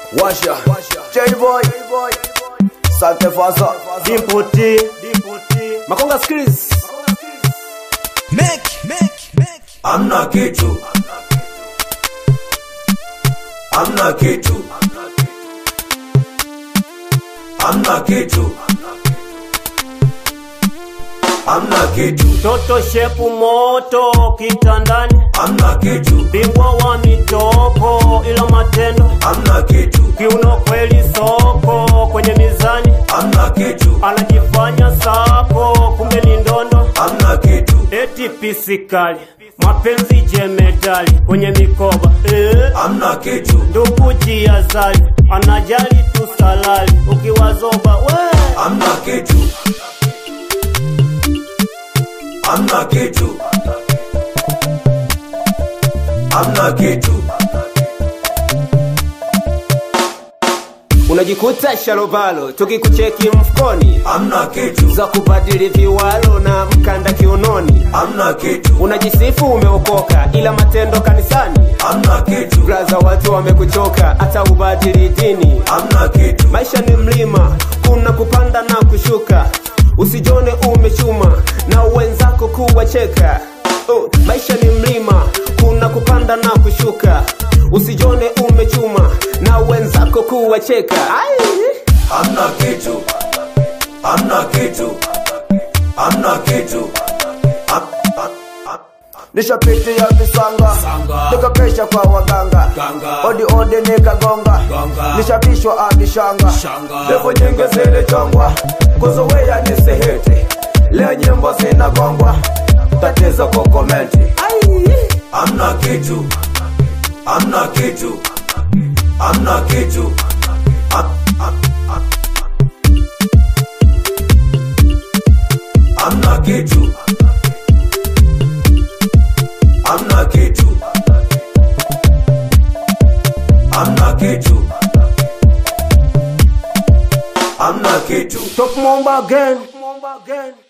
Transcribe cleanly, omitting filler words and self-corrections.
Washa, J-Boy, Sante Fasa, Dimputi, Makonga Skills. Make. Amna kitu, amna kitu, amna kitu, amna kitu, Toto shepu moto kitandani, amna kitu, bingwa wa mitoko ila matendo, amna kitu, kiuno kweli soko kwenye mizani, amna kitu, anajifanya sako kumbe ni ndondo, amna kitu, eti pisikali mapenzi jemedali kwenye mikoba amna kitu, ndugu jiazali anajali tu salali ukiwazoba we amna kitu, amna kitu, amna kitu. Unajikuta shalobalo tukikucheki mfukoni, Amna kitu, za kubadili viwalo na mkanda kiunoni. amna kitu, Unajisifu umeokoka ila matendo kanisani. amna kitu, Braza watu wamekuchoka hata ubadili dini. amna kitu, Maisha ni mlima, kuna kupanda na kushuka. Usijone umechuma na wenzako kuwacheka. Maisha ni mlima, kuna kupanda na kushuka. Usijone umechuma na wenzako kuwacheka. amna kitu, amna kitu, amna kitu. Nishapitia visanga, nikakesha kwa waganga, odi nikagonga, nishabishwa abishanga, levo nyingi zilichongwa, kuzowea nisihiti, leo nyimbo zinagongwa, tatizo kukomenti. Amna kitu, amna kitu, amna kitu, amna kitu, amna kitu, amna kitu, amna kitu. Top Momba again.